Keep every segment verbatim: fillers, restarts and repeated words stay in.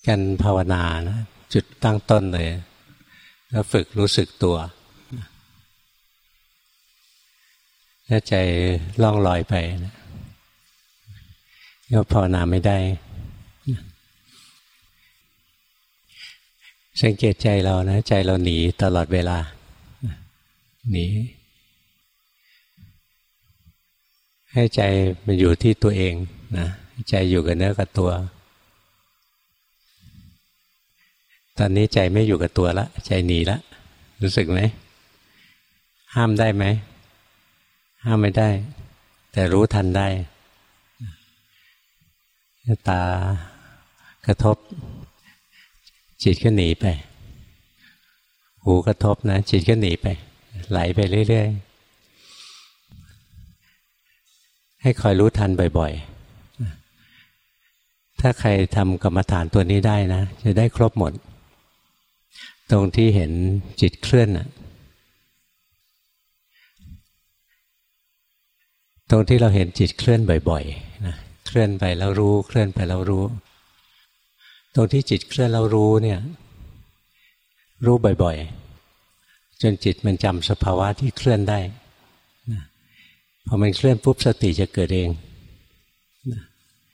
การภาวนานะจุดตั้งต้นเลยแล้วฝึกรู้สึกตัวถ้าใจล่องลอยไปนะก็ภาวนาไม่ได้สังเกตใจเรานะใจเราหนีตลอดเวลาหนีให้ใจมันอยู่ที่ตัวเองนะใจอยู่กับเนื้อกับตัวตอนนี้ใจไม่อยู่กับตัวละใจหนีละรู้สึกไหมห้ามได้ไหมห้ามไม่ได้แต่รู้ทันได้ตากระทบจิตก็หนีไปหูกระทบนะจิตก็หนีไปไหลไปเรื่อยๆให้คอยรู้ทันบ่อยๆถ้าใครทำกรรมฐานตัวนี้ได้นะจะได้ครบหมดตรงที่เห็นจิตเคลื่อนน่ะตรงที่เราเห็นจิตเคลื่อนบ่อยๆนะเคลื่อนไปแล้วรู้เคลื่อนไปแล้วรู้ตรงที่จิตเคลื่อนแล้วรู้เนี่ยรู้บ่อยๆจนจิตมันจำสภาวะที่เคลื่อนได้นะพอมันเคลื่อนปุ๊บสติจะเกิดเองนะ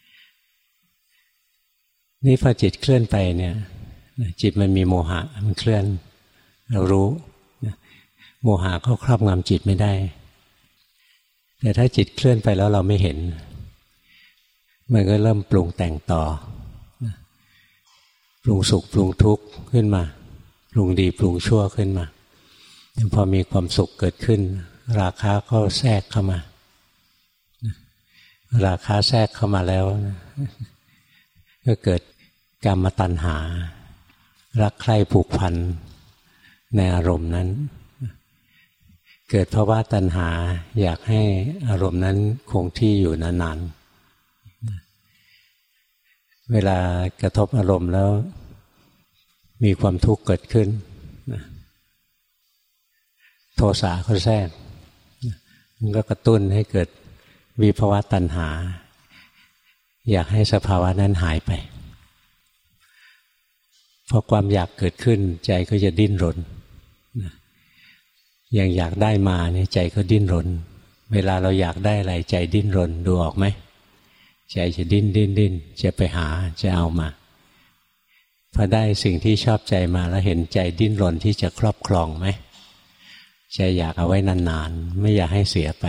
นี่พอจิตเคลื่อนไปเนี่ยจิตมันมีโมหะมันเคลื่อนเรารู้นะโมหะก็ครอบงำจิตไม่ได้แต่ถ้าจิตเคลื่อนไปแล้วเราไม่เห็นมันก็เริ่มปรุงแต่งต่อปรุงสุขปรุงทุกข์ขึ้นมาปรุงดีปรุงชั่วขึ้นมาพอมีความสุขเกิดขึ้นราคะก็แทรกเข้ามาราคะแทรกเข้ามาแล้วก็เกิดกามตัณหารักใคร่ผูกพันในอารมณ์นั้นเกิดภาวะตัณหาอยากให้อารมณ์นั้นคงที่อยู่นานๆเวลากระทบอารมณ์แล้วมีความทุกข์เกิดขึ้นโทสะก็แทรกมันก็กระตุ้นให้เกิดวิภวะตัณหาอยากให้สภาวะนั้นหายไปพอความอยากเกิดขึ้นใจก็จะดิ้นรนอย่างอยากได้มาเนี่ยใจก็ดิ้นรนเวลาเราอยากได้อะไรใจดิ้นรนดูออกไหมใจจะดิ้นดิ้นดิ้นจะไปหาจะเอามาพอได้สิ่งที่ชอบใจมาแล้วเห็นใจดิ้นรนที่จะครอบครองไหมใจอยากเอาไว้นานๆไม่อยากให้เสียไป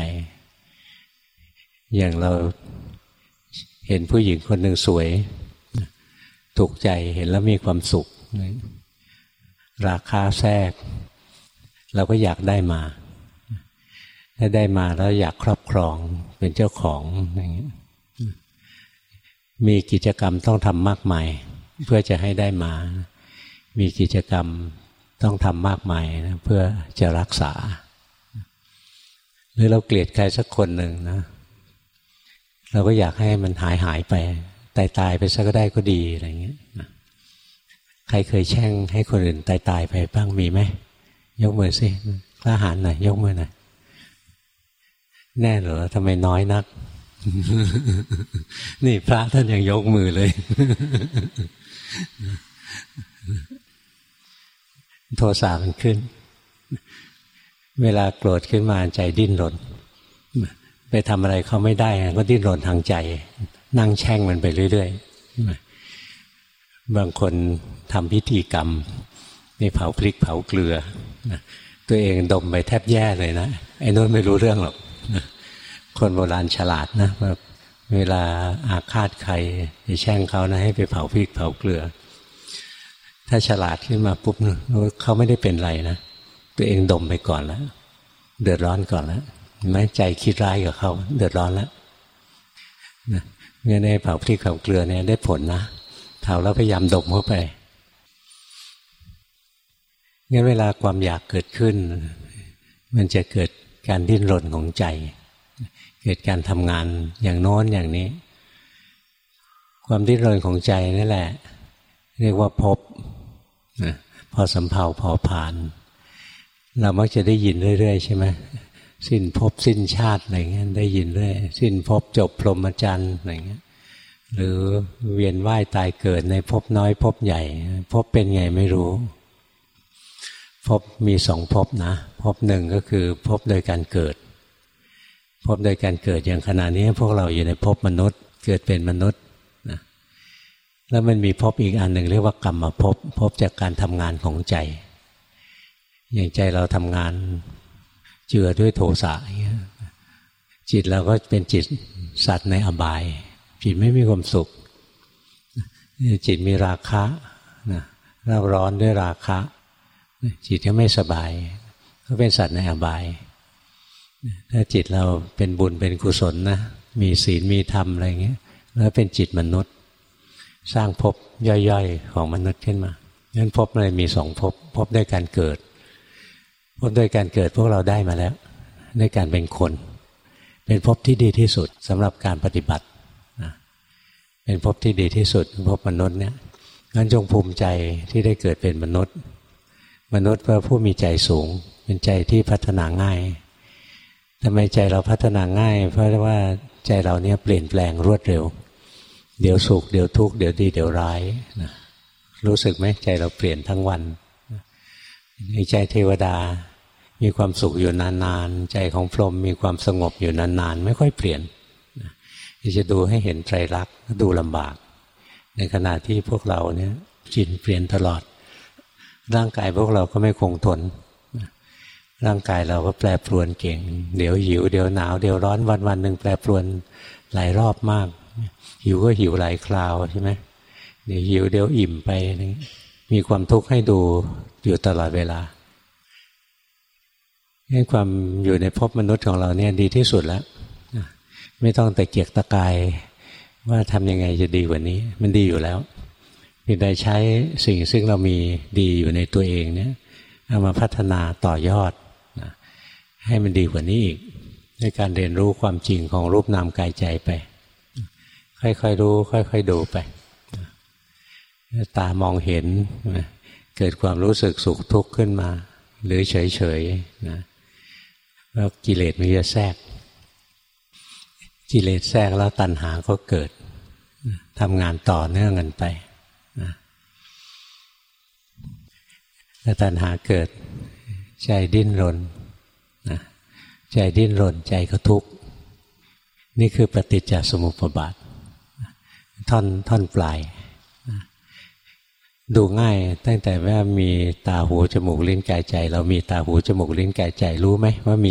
อย่างเราเห็นผู้หญิงคนหนึ่งสวยถูกใจเห็นแล้วมีความสุขราคาแทรกเราก็อยากได้มาถ้าได้มาแล้วอยากครอบครองเป็นเจ้าของอย่างนี้มีกิจกรรมต้องทำมากมายเพื่อจะให้ได้มามีกิจกรรมต้องทำมากมายนะเพื่อจะรักษาหรือเราเกลียดใครสักคนหนึ่งนะเราก็อยากให้มันหายหายไปตายตายไปซะก็ได้ก็ดีอะไรเงี้ยใครเคยแช่งให้คนอื่นตายตายไปบ้างมีไหมยกมือสิกล้าหาญหน่อยยกมือหน่อยแน่เหรอทำไมน้อยนัก นี่พระท่านยังยกมือเลย โทสะมันขึ้นเวลาโกรธขึ้นมาใจดิ้นรนไปทำอะไรเขาไม่ได้ก็ดิ้นรนทางใจนั่งแช่งมันไปเรื่อยๆบางคนทำพิธีกรรมนี่เผาพริกเผาเกลือตัวเองดมไปแทบแย่เลยนะไอ้โน้นไม่รู้เรื่องหรอกคนโบราณฉลาดนะแบบเวลาอาฆาตใครจะแช่งเขานะให้ไปเผาพริกเผาเกลือถ้าฉลาดขึ้นมาปุ๊บเขาไม่ได้เป็นไรนะตัวเองดมไปก่อนแล้วเดือดร้อนก่อนแล้วแม้ใจคิดร้ายกับเขาเดือดร้อนแล้วนะงั้นในเผาพริกเผาเกลือเนี่ยได้ผลนะเผาแล้วพยายามดมเข้าไปงั้นเวลาความอยากเกิดขึ้นมันจะเกิดการดิ้นรนของใจเกิดการทำงานอย่างโน้นอย่างนี้ความดิ้นรนของใจนั่นแหละเรียกว่าภพนะพอสำเภาพอผ่านเรามักจะได้ยินเรื่อยๆใช่ไหมสิ้นภพสิ้นชาติอะไรเงี้ยได้ยินเรื่อยสิ้นภพจบพรหมจรรย์อะไรเงี้ยหรือเวียนว่ายตายเกิดในภพน้อยภพใหญ่ภพเป็นไงไม่รู้ภพมีสองภพนะภพหนึ่งก็คือภพโดยการเกิดภพโดยการเกิดอย่างขณะนี้พวกเราอยู่ในภพมนุษย์เกิดเป็นมนุษย์นะแล้วมันมีภพอีกอันหนึ่งเรียกว่ากรรมภพภพจากการทำงานของใจอย่างใจเราทำงานเจือด้วยโทสะจิตเราก็เป็นจิตสัตว์ในอบายจิตไม่มีความสุขจิตมีราคะนะเร่าร้อนด้วยราคะจิตก็ไม่สบายก็เป็นสัตว์ในอบายถ้าจิตเราเป็นบุญเป็นกุศลนะมีศีลมีธรรมอะไรเงี้ยแล้วเป็นจิตมนุษย์สร้างภพย่อยๆของมนุษย์ขึ้นมางั้นภพเลยมีสองภพภพด้วยการเกิดภพด้วยการเกิดพวกเราได้มาแล้วด้วยการเป็นคนเป็นภพที่ดีที่สุดสำหรับการปฏิบัตินะเป็นภพที่ดีที่สุดภพมนุษย์เนี่ยงั้นจงภูมิใจที่ได้เกิดเป็นมนุษย์มนุษย์เพื่อผู้มีใจสูงเป็นใจที่พัฒนาง่ายทำไมใจเราพัฒนาง่ายเพราะว่าใจเราเนี่ยเปลี่ยนแปลงรวดเร็วเดี๋ยวสุขเดี๋ยวทุกข์เดี๋ยวดีเดี๋ยวร้ายนะรู้สึกไหมใจเราเปลี่ยนทั้งวันในใจเทวดามีความสุขอยู่นานๆใจของพรหมมีความสงบอยู่นานๆไม่ค่อยเปลี่ยนจะดูให้เห็นไตรลักษณ์ดูลำบากในขณะที่พวกเราเนี่ยจิตเปลี่ยนตลอดร่างกายพวกเราก็ไม่คงทนร่างกายเราก็แปรปรวนเก่งเดี๋ยวหิวเดี๋ยวหนาวเดี๋ยวร้อนวันวันหนึ่งแปรปรวนหลายรอบมากหิวก็หิวหลายคราวใช่ไหมเดี๋ยวหิวเดี๋ยวอิ่มไปมีความทุกข์ให้ดูอยู่ตลอดเวลาให้ความอยู่ในภพมนุษย์ของเราเนี่ยดีที่สุดแล้วไม่ต้องตะเกียกตะกายว่าทำยังไงจะดีกว่านี้มันดีอยู่แล้วเพียงแต่ใช้สิ่งซึ่งเรามีดีอยู่ในตัวเองเนี่ยเอามาพัฒนาต่อยอดนะให้มันดีกว่านี้อีกด้วยการเรียนรู้ความจริงของรูปนามกายใจไปค่อยๆรู้ค่อยๆดูไปตามองเห็นเกิดความรู้สึกสุขทุกข์ขึ้นมาหรือเฉยๆนะแล้วกิเลสมันจะแทรกกิเลสแทรกแล้วตัณหาก็เกิดทำงานต่อเนื่องกันไปนะถ้าตัณหาเกิดใจดิ้นรนนะใจดิ้นรนใจก็ทุกข์นี่คือปฏิจจสมุปบาทท่อนท่อนปลายดูง่ายตั้งแต่ว่ามีตาหูจมูกลิ้นกายใจเรามีตาหูจมูกลิ้นกายใจรู้ไหมว่ามี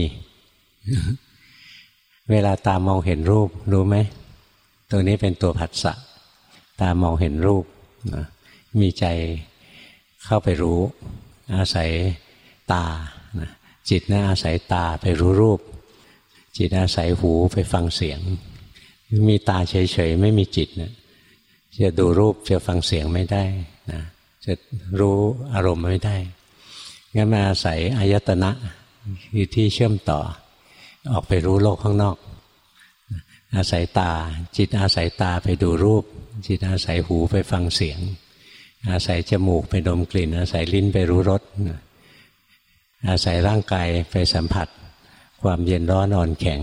เวลาตามองเห็นรูปรู้ไหมตัวนี้เป็นตัวผัสสะตามองเห็นรูปนะมีใจเข้าไปรู้อาศัยตานะจิตนะอาศัยตาไปรู้รูปจิตอาศัยหูไปฟังเสียงมีตาเฉยๆไม่มีจิตนะจะดูรูปจะฟังเสียงไม่ได้นะจะรู้อารมณ์ไม่ได้งั้นมาอาศัยอายตนะคือที่เชื่อมต่อออกไปรู้โลกข้างนอกอาศัยตาจิตอาศัยตาไปดูรูปจิตอาศัยหูไปฟังเสียงอาศัยจมูกไปดมกลิ่นอาศัยลิ้นไปรู้รสอาศัยร่างกายไปสัมผัสความเย็นร้อนอ่อนแข็ง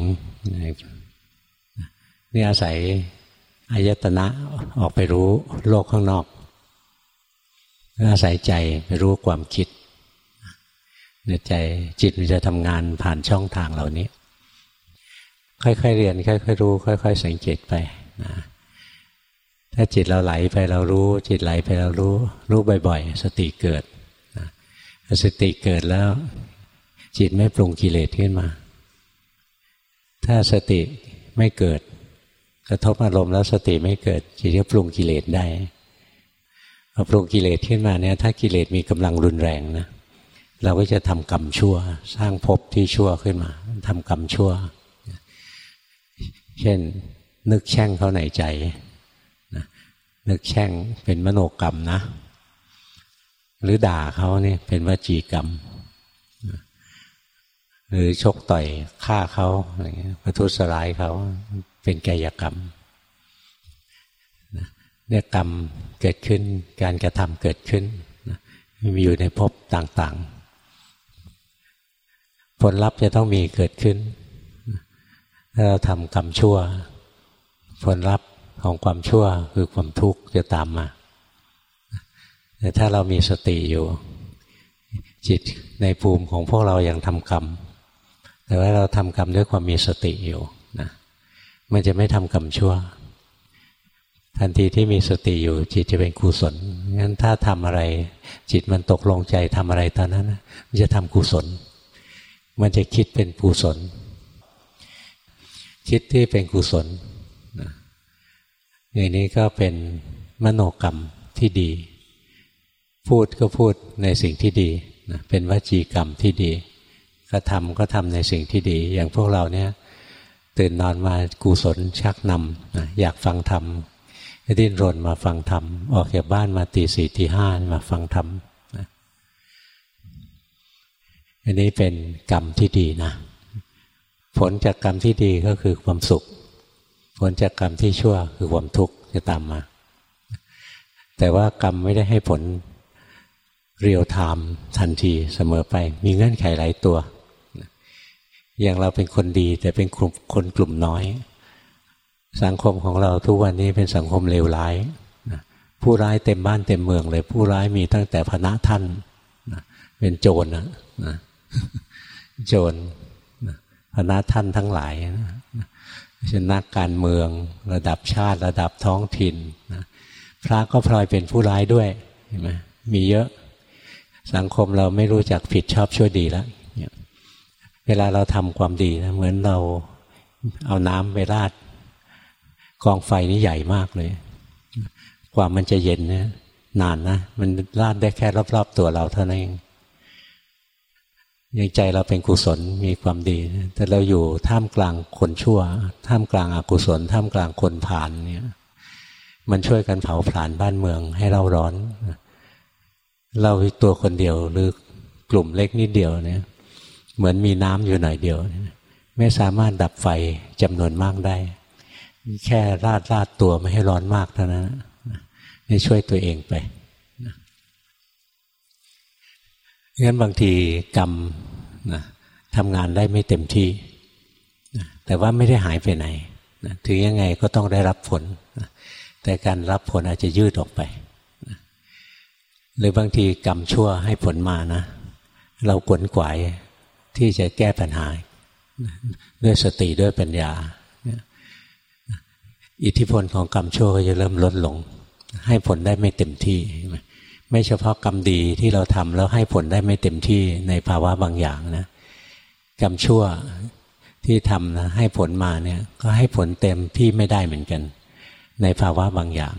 นี่อาศัยอายตนะออกไปรู้โลกข้างนอกอาศัยใจไปรู้ความคิดในใจจิตมันจะทำงานผ่านช่องทางเหล่านี้ค่อยๆเรียนค่อยๆรู้ค่อยๆสังเกตไปนะถ้าจิตเราไหลไปเรารู้จิตไหลไปเรารู้รู้บ่อยๆสติเกิดนะสติเกิดแล้วจิตไม่ปรุงกิเลสขึ้นมาถ้าสติไม่เกิดกระทบอารมณ์แล้วสติไม่เกิดจิตก็ปรุงกิเลสได้พอปรุงกิเลสขึ้นมาเนี่ยถ้ากิเลสมีกำลังรุนแรงนะเราก็จะทำกรรมชั่วสร้างภพที่ชั่วขึ้นมาทำกรรมชั่วเช่นนึกแช่งเขาในใจนะนึกแช่งเป็นมโนกรรมนะหรือด่าเขาเนี่ยเป็นวจีกรรมนะหรือชกต่อยฆ่าเขาอะไรเงี้ยประทุษร้ายเขาเป็นกายกรรมนะเนี่ยกรรมเกิดขึ้นการกระทำเกิดขึ้นนะมีอยู่ในภพต่างๆผลลัพธ์จะต้องมีเกิดขึ้นถ้าเราทำกรรมชั่วผลลัพธ์ของความชั่วคือความทุกข์จะตามมาแต่ถ้าเรามีสติอยู่จิตในภูมิของพวกเรายังทำกรรมแต่ว่าเราทำกรรมด้วยความมีสติอยู่นะมันจะไม่ทำกรรมชั่วทันทีที่มีสติอยู่จิตจะเป็นกุศลงั้นถ้าทำอะไรจิตมันตกลงใจทำอะไรตอนนั้นมันจะทำกุศลมันจะคิดเป็นกุศลคิดที่เป็นกุศลนะอย่างนี้ก็เป็นมโนกรรมที่ดีพูดก็พูดในสิ่งที่ดีนะเป็นวจีกรรมที่ดีกระทำก็ทำในสิ่งที่ดีอย่างพวกเราเนี่ยตื่นนอนมากุศลชักนำนะอยากฟังธรรมดิ้นรนมาฟังธรรมออกจากบ้านมาตีสี่ตีห้ามาฟังธรรมนะอันนี้เป็นกรรมที่ดีนะผลจากกรรมที่ดีก็คือความสุขผลจากกรรมที่ชั่วคือความทุกข์จะตามมาแต่ว่ากรรมไม่ได้ให้ผลเรียลไทม์ทันทีเสมอไปมีเงื่อนไขหลายตัวอย่างเราเป็นคนดีแต่เป็นกลุ่มคนกลุ่มน้อยสังคมของเราทุกวันนี้เป็นสังคมเลวร้ายผู้ร้ายเต็มบ้านเต็มเมืองเลยผู้ร้ายมีตั้งแต่พระท่านเป็นโจรนะโจรพระท่านทั้งหลายเช่นนักการเมืองระดับชาติระดับท้องถิ่นพระก็พลอยเป็นผู้ร้ายด้วยเห็นไหมมีเยอะสังคมเราไม่รู้จักผิดชอบชั่วดีแล้วเวลาเราทำความดีนะเหมือนเราเอาน้ำไปราดกองไฟนี่ใหญ่มากเลยกว่ามันจะเย็นเนี่ยนานนะมันราดได้แค่รอบๆตัวเราเท่านั้นเองยังใจเราเป็นกุศลมีความดีแต่เราอยู่ท่ามกลางคนชั่วท่ามกลางอกุศลท่ามกลางคนผ่านเนี่ยมันช่วยกันเผาผลาญบ้านเมืองให้เราร้อนเราตัวคนเดียวหรือกลุ่มเล็กนิดเดียวเนี่ยเหมือนมีน้ำอยู่หน่อยเดียวไม่สามารถดับไฟจำนวนมากได้แค่ราดราดตัวไม่ให้ร้อนมากเท่านั้นนี่ช่วยตัวเองไปงั้นบางทีกรรมนะทำงานได้ไม่เต็มที่นะแต่ว่าไม่ได้หายไปไหนนะถึงยังไงก็ต้องได้รับผลนะแต่การรับผลอาจจะยืดออกไปนะหรือบางทีกรรมชั่วให้ผลมานะเราขวนขวายที่จะแก้ปัญหาด้วยสติด้วยปัญญาอิทธิพลของกรรมชั่วก็จะเริ่มลดลงให้ผลได้ไม่เต็มที่ไม่เฉพาะกรรมดีที่เราทำแล้วให้ผลได้ไม่เต็มที่ในภาวะบางอย่างนะกรรมชั่วที่ทำนะให้ผลมาเนี่ยก็ให้ผลเต็มที่ไม่ได้เหมือนกันในภาวะบางอย่าง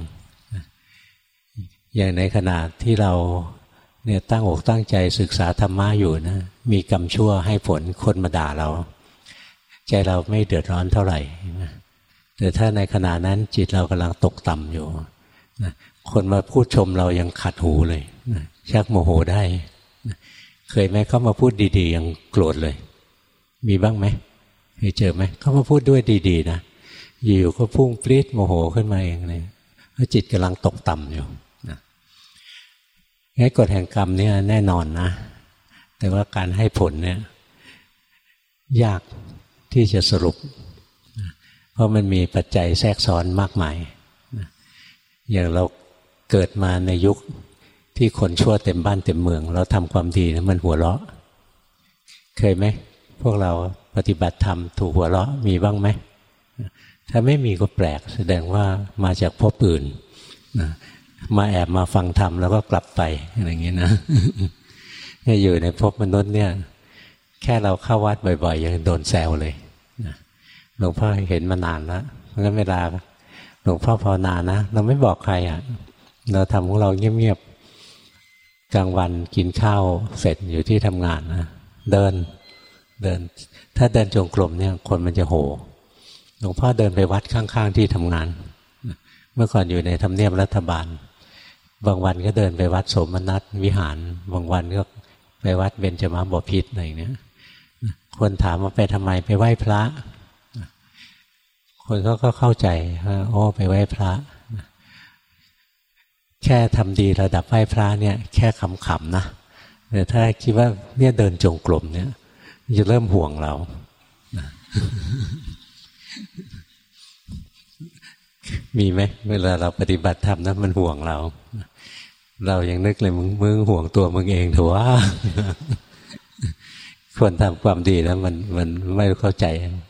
อย่างในขณะที่เราเนี่ยตั้งอกตั้งใจศึกษาธรรมะอยู่นะมีกรรมชั่วให้ผลคนมาด่าเราใจเราไม่เดือดร้อนเท่าไหร่แต่ถ้าในขณะนั้นจิตเรากำลังตกต่ำอยู่นะคนมาพูดชมเรายังขัดหูเลยนะชักโมโหได้นะเคยไหมเขามาพูดดีๆยังโกรธเลยมีบ้างไหมเคยเจอไหมเขามาพูดด้วยดีๆนะอยู่ๆก็พุ่งปรี๊ดโมโหขึ้นมาเองเลยเพราะจิตกำลังตกต่ำอยู่นะงั้นกฎแห่งกรรมเนี่ยแน่นอนนะแต่ว่าการให้ผลเนี่ยยากที่จะสรุปเพราะมันมีปัจจัยแทรกซ้อนมากมายอย่างเราเกิดมาในยุคที่คนชั่วเต็มบ้านเต็มเมืองเราทำความดีนะมันหัวเราะเคยไหมพวกเราปฏิบัติธรรมถูกหัวเราะมีบ้างไหมถ้าไม่มีก็แปลกแสดงว่ามาจากภพอื่นมาแอบมาฟังธรรมแล้วก็กลับไปอะไรอย่างนี้นะเนี่ยอยู่ในภพมนุษย์เนี่ยแค่เราเข้าวัดบ่อยๆยังโดนแซวเลยหลวงพ่อเห็นมานานแล้วเพราะงั้นเวลาหลวงพ่อภาวนานะเราไม่บอกใครอ่ะเราทำของเราเงียบๆกลางวันกินข้าวเสร็จอยู่ที่ทำงานนะเดินเดินถ้าเดินจงกรมเนี่ยคนมันจะโหหลวงพ่อเดินไปวัดข้างๆที่ทำงานเมื่อก่อนอยู่ในทำเนียบรัฐบาลบางวันก็เดินไปวัดโสมนัสวิหารบางวันก็ไปวัดเบญจมบพิตรอะไรอย่างเนี้ยคนถามว่าไปทำไมไปไหว้พระคนเขาก็เข้าใจว่าโอ้ไปไหว้พระแค่ทำดีระดับไหว้พระเนี่ยแค่ขำๆนะแต่ถ้าคิดว่าเนี่ยเดินจงกรมเนี่ยจะเริ่มห่วงเรามีไหมเวลาเราปฏิบัติธรรมนะมันห่วงเราเรายังนึกเลยมึงมึงห่วงตัวมึงเองเถอะว่าคนทำความดีแล้วมันมันไม่เข้าใจ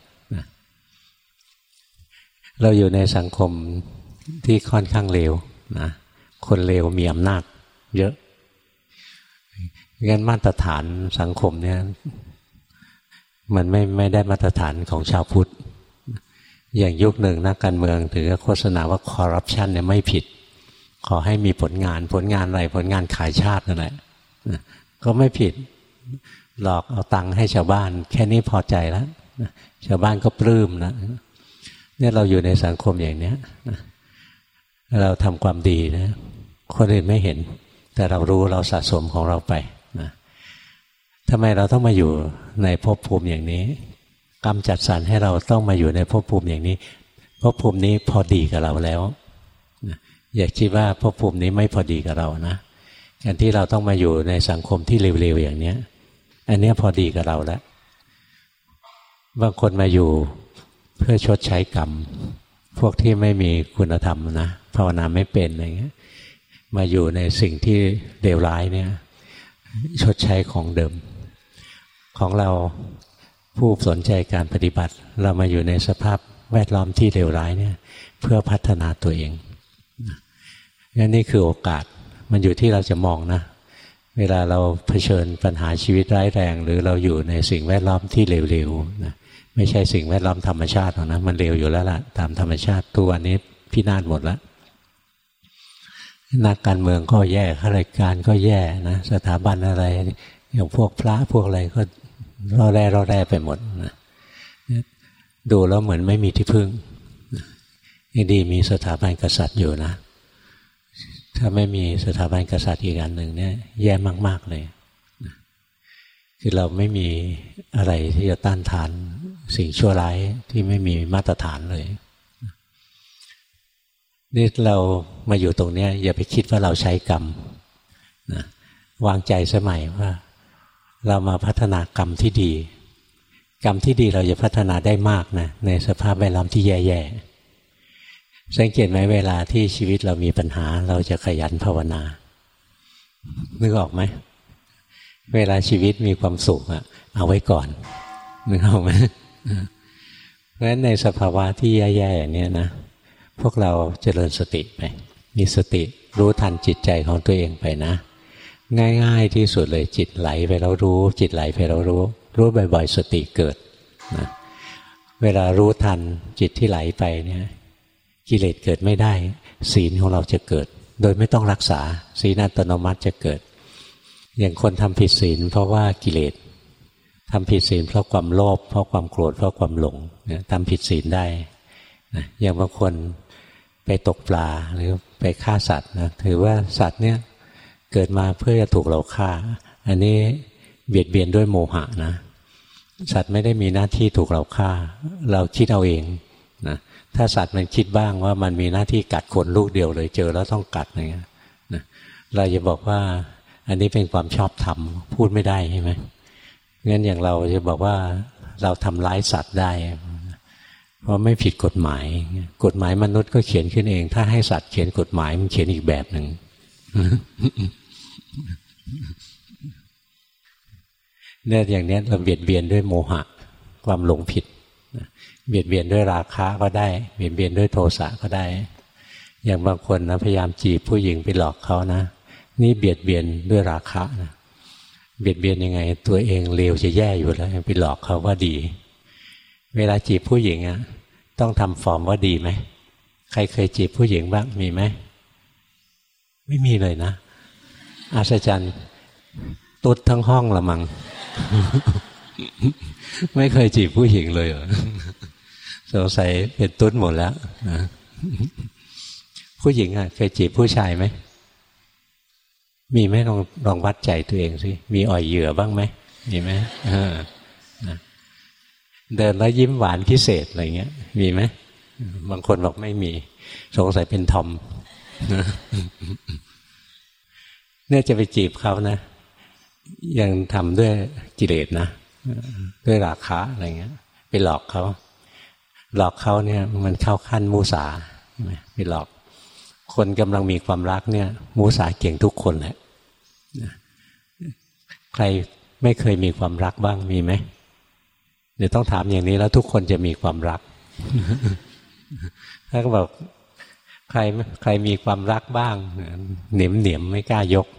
เราอยู่ในสังคมที่ค่อนข้างเลวนะคนเลวมีอำนาจเยอะงั้นมาตรฐานสังคมเนี่ยมันไม่ไม่ได้มาตรฐานของชาวพุทธอย่างยุคหนึ่งนักการเมืองถือโฆษณาว่าคอร์รัปชันเนี่ยไม่ผิดขอให้มีผลงานผลงานอะไรผลงานขายชาตินั่นแหละก็ไม่ผิดหลอกเอาตังค์ให้ชาวบ้านแค่นี้พอใจแล้วชาวบ้านก็ปลื้มนะเนี่ยเราอยู่ในสังคมอย่างนี้เราทำความดีนะคนอื่นไม่เห็นแต่เรารู้เราสะสมของเราไปนะทำไมเราต้องมาอยู่ในภพภูมิอย่างนี้กรรมจัดสรรให้เราต้องมาอยู่ในภพภูมิอย่างนี้ภพภูมินี้พอดีกับเราแล้วนะอย่าคิดว่าภพภูมินี้ไม่พอดีกับเรานะการที่เราต้องมาอยู่ในสังคมที่เร็วๆอย่างนี้อันนี้พอดีกับเราแล้วบางคนมาอยู่เพื่อชดใช้กรรมพวกที่ไม่มีคุณธรรมนะภาวนาไม่เป็นอะไรเงี้ยมาอยู่ในสิ่งที่เลวร้ายเนี่ยชดใช้ของเดิมของเราผู้สนใจการปฏิบัติเรามาอยู่ในสภาพแวดล้อมที่เลวร้ายเนี่ยเพื่อพัฒนาตัวเองงั้นนี่คือโอกาสมันอยู่ที่เราจะมองนะเวลาเราเผชิญปัญหาชีวิตร้ายแรงหรือเราอยู่ในสิ่งแวดล้อมที่เลวๆนะไม่ใช่สิ่งแวดล้อมธรรมชาติหรอกนะมันเลวอยู่แล้วล่ะตามธรรมชาติตัวนี้พินาศหมดแล้วนักการเมืองก็แย่ข้าราชการก็แย่นะสถาบันอะไรอย่างพวกพระพวกอะไรก็ร่อแร่ร่อแร่ไปหมดนะดูแล้วเหมือนไม่มีที่พึ่งยังดีมีสถาบันกษัตริย์อยู่นะถ้าไม่มีสถาบันกษัตริย์อีกอันหนึ่งเนี่ยแย่มากๆเลยคือเราไม่มีอะไรที่จะต้านทานสิ่งชั่วร้ายที่ไม่มีมาตรฐานเลยนี่เรามาอยู่ตรงนี้อย่าไปคิดว่าเราใช้กรรมนะวางใจสมัยว่าเรามาพัฒนากรรมที่ดีกรรมที่ดีเราจะพัฒนาได้มากนะในสภาพแวดล้อมที่แย่ๆสังเกตไหมเวลาที่ชีวิตเรามีปัญหาเราจะขยันภาวนานึกออกไหมเวลาชีวิตมีความสุขอะเอาไว้ก่อนนึกออกไหมเพราะฉะนั้นในสภาวะที่แย่ๆอย่างนี้นะพวกเราเจริญสติไปมีสติรู้ทันจิตใจของตัวเองไปนะง่ายๆที่สุดเลยจิตไหลไปแล้วรู้จิตไหลไปแล้วรู้รู้บ่อยๆสติเกิดนะเวลารู้ทันจิตที่ไหลไปเนี่ยกิเลสเกิดไม่ได้ศีลของเราจะเกิดโดยไม่ต้องรักษาศีลอัตโนมัติจะเกิดอย่างคนทำผิดศีลเพราะว่ากิเลสทำผิดศีลเพราะความโลภเพราะความโกรธเพราะความหลงเนี่ยทำผิดศีลได้นะอย่างบางคนไปตกปลาหรือไปฆ่าสัตว์นะถือว่าสัตว์เนี่ยเกิดมาเพื่อจะถูกเราฆ่าอันนี้เบียดเบียนด้วยโมหะนะสัตว์ไม่ได้มีหน้าที่ถูกเราฆ่าเราคิดเอาเองนะถ้าสัตว์มันคิดบ้างว่ามันมีหน้าที่กัดคนลูกเดียวเลยเจอแล้วต้องกัดอะไรเงี้ยนะเราจะบอกว่าอันนี้เป็นความชอบธรรมพูดไม่ได้ใช่ไหมงั้นอย่างเราจะบอกว่าเราทำร้ายสัตว์ได้เพราะไม่ผิดกฎหมายกฎหมายมนุษย์ก็เขียนขึ้นเองถ้าให้สัตว์เขียนกฎหมายมันเขียนอีกแบบหนึ่งเนี่ยอย่างนี้เราเบียดเบียนด้วยโมหะความหลงผิดเบียดเบียนด้วยราคะก็ได้เบียดเบียนด้วยโทสะก็ได้อย่างบางคนนะพยายามจีบผู้หญิงไปหลอกเขานะนี่เบียดเบียนด้วยราคะนะเบียดเบียนยังไงตัวเองเลวจะแย่อยู่แล้วไปหลอกเขาว่าดีเวลาจีบผู้หญิงอ่ะต้องทำฟอร์มว่าดีไหมใครเคยจีบผู้หญิงบ้างมีไหมไม่มีเลยนะอัศจรรย์ตุ๊ดทั้งห้องละมัง ไม่เคยจีบผู้หญิงเลยเหรอสงสัยเป็นตุ๊ดหมดแล้วนะผู้หญิงอ่ะเคยจีบผู้ชายไหมมีไหมลองลองวัดใจตัวเองสิมีอ่อยเหยื่อบ้างไหมมีไหมเดินแล้วยิ้มหวานพิเศษอะไรเงี้ยมีไหมบางคนบอกไม่มีสงสัยเป็นทอมเนี่ยจะไปจีบเขานะยังทำด้วยกิเลสนะด้วยราคะอะไรเงี้ยไปหลอกเขาหลอกเขาเนี่ยมันเข้าขั้นมุสาไม่หลอกคนกำลังมีความรักเนี่ยมุสาเก่งทุกคนแหละใครไม่เคยมีความรักบ้างมีไหมเดี๋ยวต้องถามอย่างนี้แล้วทุกคนจะมีความรักถ้าก็บอกใครใครมีความรักบ้างเหนียมเหนียมไม่กล้ายก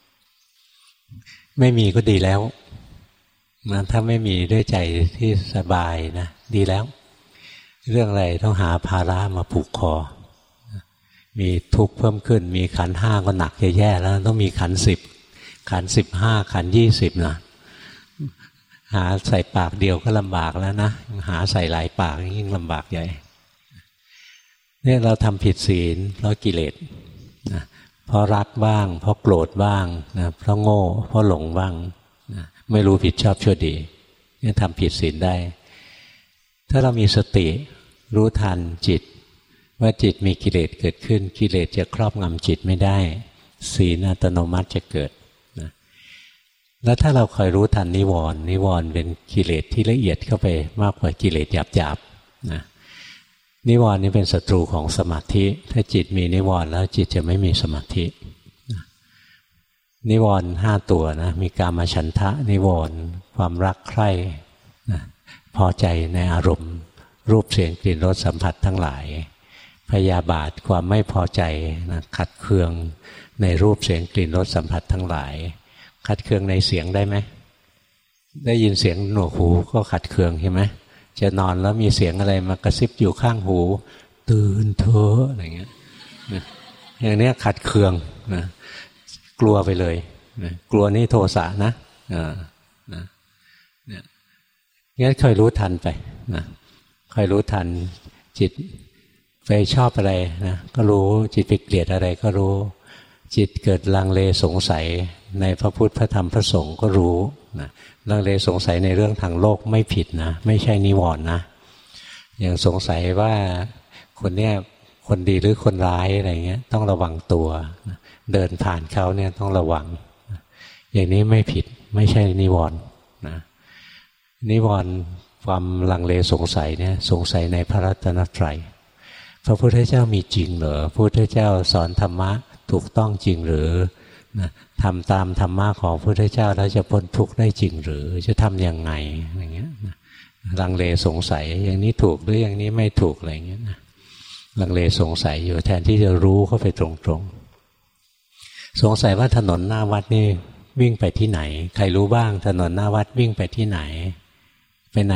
ไม่มีก็ดีแล้วนะถ้าไม่มีด้วยใจที่สบายนะดีแล้วเรื่องอะไรต้องหาภาระมาผูกคอมีทุกข์เพิ่มขึ้นมีขันธ์ห้าก็หนักแย่ๆแล้วต้องมีขันธ์สิบขันธ์สิบห้าขันธ์ยี่สิบนะหาใส่ปากเดียวก็ลำบากแล้วนะหาใส่หลายปากยิ่งลำบากใหญ่เนี่ยเราทำผิดศีลเพราะกิเลสนะเพราะรักบ้างเพราะโกรธบ้างนะเพราะโง่เพราะหลงบ้างนะไม่รู้ผิดชอบชั่วดีเนี่ยทำผิดศีลได้ถ้าเรามีสติรู้ทันจิตว่าจิตมีกิเลสเกิดขึ้นกิเลสจะครอบงำจิตไม่ได้ศีลอัตโนมัติจะเกิดนะแล้วถ้าเราคอยรู้ทันนิวรณ์นิวรณ์เป็นกิเลสที่ละเอียดเข้าไปมากกว่ากิเลสหยาบๆนะนิวรณ์นี้เป็นศัตรูของสมาธิถ้าจิตมีนิวรณ์แล้วจิตจะไม่มีสมาธินิวรณ์ห้าตัวนะมีกามฉันทะนิวรณ์ความรักใคร่นะพอใจในอารมณ์รูปเสียงกลิ่นรสสัมผัสทั้งหลายพยาบาทความไม่พอใจนะขัดเคืองในรูปเสียงกลิ่นรสสัมผัสทั้งหลายขัดเคืองในเสียงได้ไหมได้ยินเสียงหนวกหูก็ขัดเคืองใช่ไหมจะนอนแล้วมีเสียงอะไรมากระซิบอยู่ข้างหูตื่นเถอะอะไรเงี้ยอย่างนี้ขัดเคืองนะกลัวไปเลยนะกลัวนี่โทสะนะอ่านะเนี่ยงั้นคอยรู้ทันไปนะคอยรู้ทันจิตไปชอบอะไรนะก็รู้จิตไปเกลียดอะไรก็รู้จิตเกิดลังเลสงสัยในพระพุทธพระธรรมพระสงฆ์ก็รู้นะลังเลสงสัยในเรื่องทางโลกไม่ผิดนะไม่ใช่นิวรณ์นะอย่างสงสัยว่าคนเนี้ยคนดีหรือคนร้ายอะไรเงี้ยต้องระวังตัวเดินผ่านเขาเนี่ยต้องระวังอย่างนี้ไม่ผิดไม่ใช่นิวรณ์นะนิวรณ์ความลังเลสงสัยเนี่ยสงสัยในพระรัตนตรัยพระพุทธเจ้ามีจริงเหรอพระพุทธเจ้าสอนธรรมะถูกต้องจริงหรือนะทำตามธรรมะของพระพุทธเจ้าแล้วจะพ้นทุกข์ได้จริงหรือจะทำยังไงอย่างเงี้ยนะลังเลสงสัยอย่างนี้ถูกหรืออย่างนี้ไม่ถูกอะไรเงี้ยนะลังเลสงสัยอยู่แทนที่จะรู้เข้าไปตรงๆสงสัยว่าถนนหน้าวัดนี่วิ่งไปที่ไหนใครรู้บ้างถนนหน้าวัดวิ่งไปที่ไหนไปไหน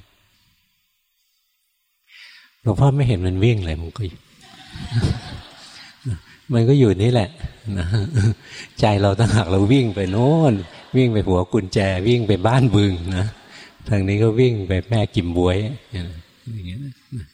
หลวงพ่อไม่เห็นมันวิ่งเลยมันก็ มันก็อยู่นี่แหละนะใจเราตั้งหากเราวิ่งไปโน่นวิ่งไปหัวกุญแจวิ่งไปบ้านบึงนะทางนี้ก็วิ่งไปแม่กิมบวยอย่างเงี้ย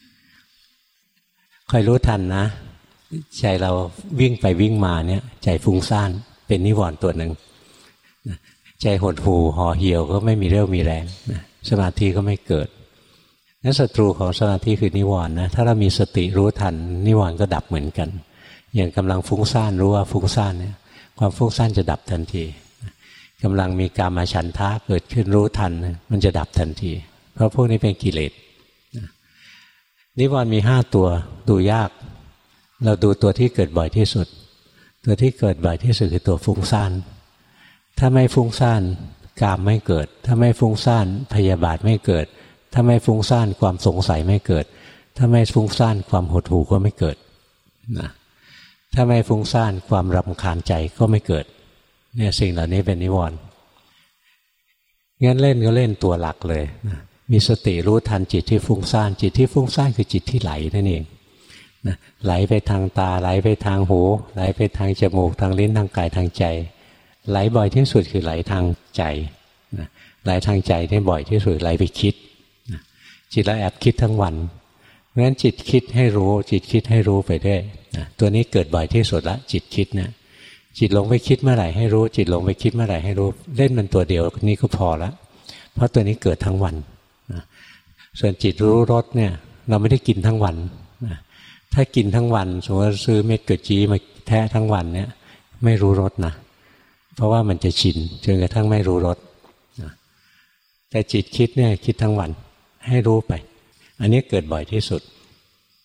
คอยรู้ทันนะใจเราวิ่งไปวิ่งมาเนี่ยใจฟุ้งซ่านเป็นนิวรณ์ตัวหนึ่งใจหดหู่ห่อเหี่ยวก็ไม่มีเรี่ยวมีแรงสมาธิก็ไม่เกิดนั้นศัตรูของสมาธิคือนิวรณ์นะถ้าเรามีสติรู้ทันนิวรณ์ก็ดับเหมือนกันอย่างกำลังฟุ้งซ่านรู้ว่าฟุ้งซ่านเนี่ยความฟุ้งซ่านจะดับทันทีกำลังมีกามฉันทะเกิดขึ้นรู้ทันมันจะดับทันทีเพราะพวกนี้เป็นกิเลสนิวรณ์มีห้าตัวดูยากเราดูตัวที่เกิดบ่อยที่สุดตัวที่เกิดบ่อยที่สุดคือตัวฟุ้งซ่านถ้าไม่ฟุ้งซ่านกามไม่เกิดถ้าไม่ฟุ้งซ่านพยาบาทไม่เกิดถ้าไม่ฟุ้งซ่านความสงสัยไม่เกิดถ้าไม่ฟุ้งซ่านความหดหู่ก็ไม่เกิดนะถ้าไม่ฟุ้งซ่านความรำคาญใจก็ไม่เกิดเนี่ยสิ่งเหล่านี้เป็นนิวรณ์งั้นเล่นก็เล่นตัวหลักเลยนะมีสติรู้ทันจิตที่ฟุ้งซ่านจิตที่ฟุ้งซ่านคือจิตที่ไหลนั่นเองนะไหลไปทางตาไหลไปทางหูไหลไปทางจมูกทางลิ้นทางกายทางใจไหลบ่อยที่สุดคือไหลทางใจนะไหลทางใจที่บ่อยที่สุดไหลไปคิดนะจิตเราแอบคิดทั้งวันเพราะฉะนั้นจิตคิดให้รู้จิตคิดให้รู้ไปด้วยนะตัวนี้เกิดบ่อยที่สุดละจิตคิดเนี่ยจิตลงไปคิดเมื่อไหร่ให้รู้จิตลงไปคิดเมื่อไหร่ให้รู้เล่นมันตัวเดียวนี่ก็พอละเพราะตัวนี้เกิดทั้งวันนะส่วนจิตรู้รสเนี่ยเราไม่ได้กินทั้งวันนะถ้ากินทั้งวันสมมติว่าซื้อเม็ดกะจีมาแทะทั้งวันเนี่ยไม่รู้รสนะเพราะว่ามันจะชินจนกระทั่งไม่รู้รสนะแต่จิตคิดเนี่ยคิดทั้งวันให้รู้ไปอันนี้เกิดบ่อยที่สุด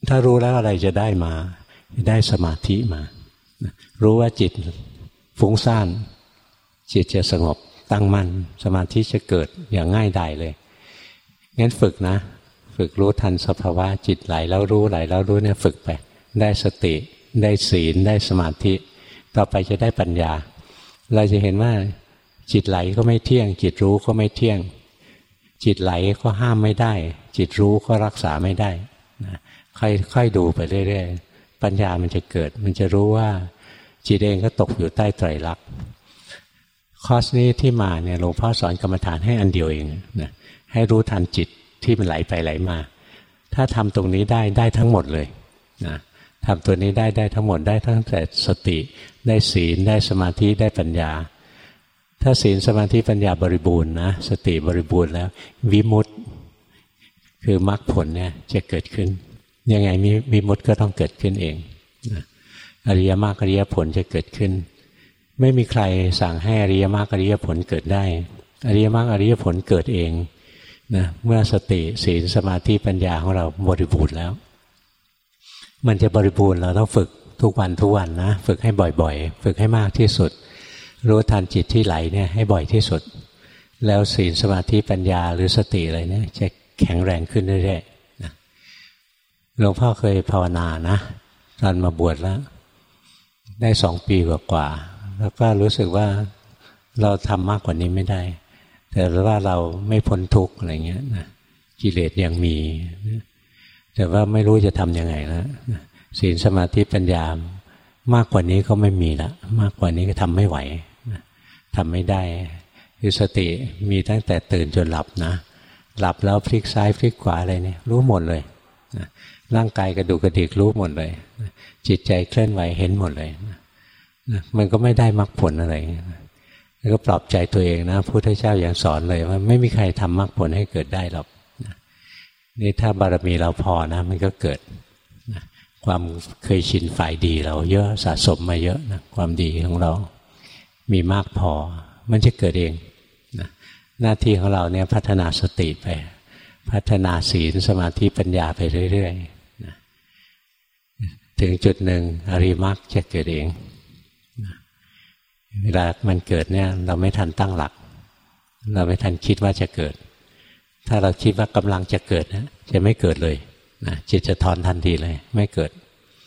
ถ้ารู้แล้วอะไรจะได้มาได้สมาธิมารู้ว่าจิตฟุ้งซ่านจิตจะสงบตั้งมั่นสมาธิจะเกิดอย่างง่ายดายเลยงั้นฝึกนะฝึกรู้ทันสภาวะจิตไหลแล้วรู้ไหลแล้วรู้เนี่ยฝึกไปได้สติได้ศีลได้สมาธิต่อไปจะได้ปัญญาเราจะเห็นว่าจิตไหลก็ไม่เที่ยงจิตรู้ก็ไม่เที่ยงจิตไหลก็ห้ามไม่ได้จิตรู้ก็รักษาไม่ได้นะค่อยๆดูไปเรื่อยๆปัญญามันจะเกิดมันจะรู้ว่าจิตเองก็ตกอยู่ใต้ไตรลักษณ์คอร์สนี้ที่มาเนี่ยหลวงพ่อสอนกรรมฐานให้อันเดียวเองนะให้รู้ทันจิตที่มันไหลไปไหลมาถ้าทำตรงนี้ได้ได้ทั้งหมดเลยนะทำตัวนี้ได้ได้ทั้งหมดได้ทั้งแต่สติได้ศีลได้สมาธิได้ปัญญาถ้าศีลสมาธิปัญญาบริบูรณ์นะสติบริบูรณ์แล้ววิมุตติคือมรรคผลเนี่ยจะเกิดขึ้นยังไงมีวิมุตติก็ต้องเกิดขึ้นเองนะอริยมรรคอริยผลจะเกิดขึ้นไม่มีใครสั่งให้อริยมรรคอริยผลเกิดได้อริยมรรคอริยผลเกิดเองนะเมื่อสติศีลสมาธิปัญญาของเราบริบูรณ์แล้วมันจะบริบูรณ์เราต้องฝึกทุกวันทุกวันนะฝึกให้บ่อยๆฝึกให้มากที่สุดรู้ทันจิตที่ไหลเนี่ยให้บ่อยที่สุดแล้วศีลสมาธิปัญญาหรือสติอะไรเนี่ยจะแข็งแรงขึ้นเรื่อยๆนะหลวงพ่อเคยภาวนานะตอนมาบวชแล้วได้สองปีกว่าๆแล้วก็รู้สึกว่าเราทำมากกว่านี้ไม่ได้แต่ว่าเราไม่พ้นทุกข์อะไรเงี้ยนะกิเลสยังมีแต่ว่าไม่รู้จะทำยังไงแล้วศีลสมาธิปัญญามากกว่านี้ก็ไม่มีละมากกว่านี้ก็ทำไม่ไหวทำไม่ได้คือสติมีตั้งแต่ตื่นจนหลับนะหลับแล้วพลิกซ้ายพลิกขวาอะไรเนี่ยรู้หมดเลยร่างกายกระดูกกระดิกรู้หมดเลยจิตใจเคลื่อนไหวเห็นหมดเลยมันก็ไม่ได้มรรคผลอะไรแล้วก็ปลอบใจตัวเองนะพระพุทธเจ้าอย่างสอนเลยว่าไม่มีใครทำมรรคผลให้เกิดได้หรอกนี่ถ้าบารมีเราพอนะมันก็เกิดความเคยชินฝ่ายดีเราเยอะสะสมมาเยอะนะความดีของเรามีมากพอมันจะเกิดเองนะหน้าที่ของเราเนี่ยพัฒนาสติไปพัฒนาศีลสมาธิปัญญาไปเรื่อยๆนะถึงจุดหนึ่งอริยมรรคจะเกิดเองนะเวลามันเกิดเนี่ยเราไม่ทันตั้งหลักเราไม่ทันคิดว่าจะเกิดถ้าเราคิดว่ากำลังจะเกิดนะจะไม่เกิดเลยนะจิตจะถอนทันทีเลยไม่เกิด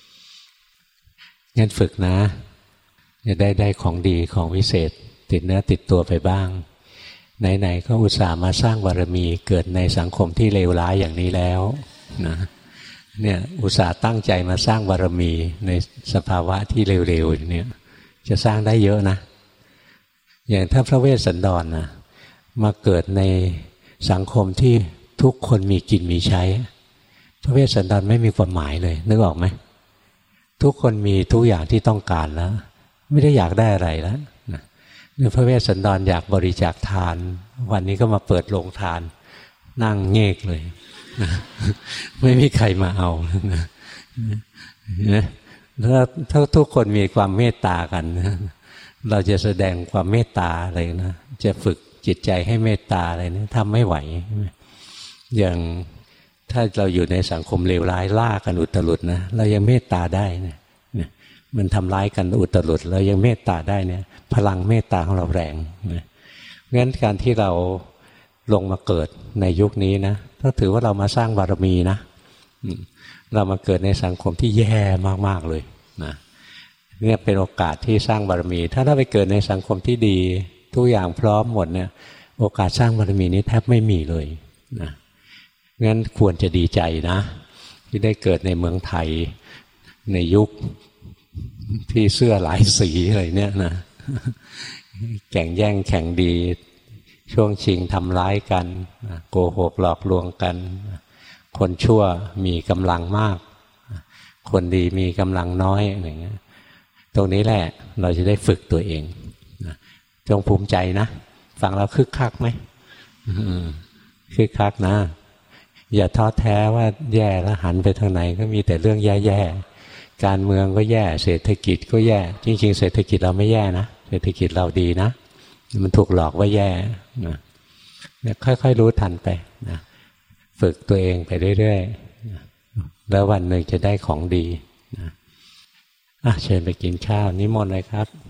งั้นฝึกนะจะได้ได้ของดีของวิเศษติดเนื้อติดตัวไปบ้างไหนๆก็อุตส่าห์มาสร้างบารมีเกิดในสังคมที่เลวร้ายอย่างนี้แล้วนะเนี่ยอุตส่าห์ตั้งใจมาสร้างบารมีในสภาวะที่เร็วๆเนี่ยจะสร้างได้เยอะนะอย่างถ้าพระเวสสันดร นะมาเกิดในสังคมที่ทุกคนมีกินมีใช้พระเวสสันดรไม่มีความหมายเลยนึกออกไหมทุกคนมีทุกอย่างที่ต้องการแล้วไม่ได้อยากได้อะไรแล้วนะพระเวสสันดรอยากบริจาคทานวันนี้ก็มาเปิดโรงทานนั่งเงกเลยนะไม่มีใครมาเอานะนะถ้าถ้าทุกคนมีความเมตตากันนะเราจะแสดงความเมตตาอะไรนะจะฝึกจิตใจให้เมตตาอะไรนะทำไม่ไหวอย่างถ้าเราอยู่ในสังคมเลวร้ายล่ากันอุตรุดนะเรายังเมตตาได้นะมันทำร้ายกันอุตรุดเรายังเมตตาได้เนี่ยพลังเมตตาของเราแรงนะงั้นการที่เราลงมาเกิดในยุคนี้นะต้องถือว่าเรามาสร้างบารมีนะเรามาเกิดในสังคมที่แย่มากๆเลยนะเนี่ยเป็นโอกาสที่สร้างบารมีถ้าเราไปเกิดในสังคมที่ดีทุกอย่างพร้อมหมดเนี่ยโอกาสสร้างบารมีนี้แทบไม่มีเลยนะงั้นควรจะดีใจนะที่ได้เกิดในเมืองไทยในยุคที่เสื้อหลายสีอะไรเนี่ยนะแข่งแย่งแข่งดีช่วงชิงทำร้ายกันโกหกหลอกลวงกันคนชั่วมีกำลังมากคนดีมีกำลังน้อยอะไรเงี้ยตรงนี้แหละเราจะได้ฝึกตัวเองจงภูมิใจนะฟังแล้วคึกคักไหมคึกคักนะอย่าท้อแท้ว่าแย่แล้วหันไปทางไหนก็มีแต่เรื่องแย่ๆการเมืองก็แย่เศรษฐกิจก็แย่จริงๆเศรษฐกิจเราไม่แย่นะเศรษฐกิจเราดีนะมันถูกหลอกว่าแย่นะค่อยๆรู้ทันไปนะฝึกตัวเองไปเรื่อยๆแล้ววันหนึ่งจะได้ของดีนะอ่ะเชิญไปกินข้าวนิมนต์เลยครับ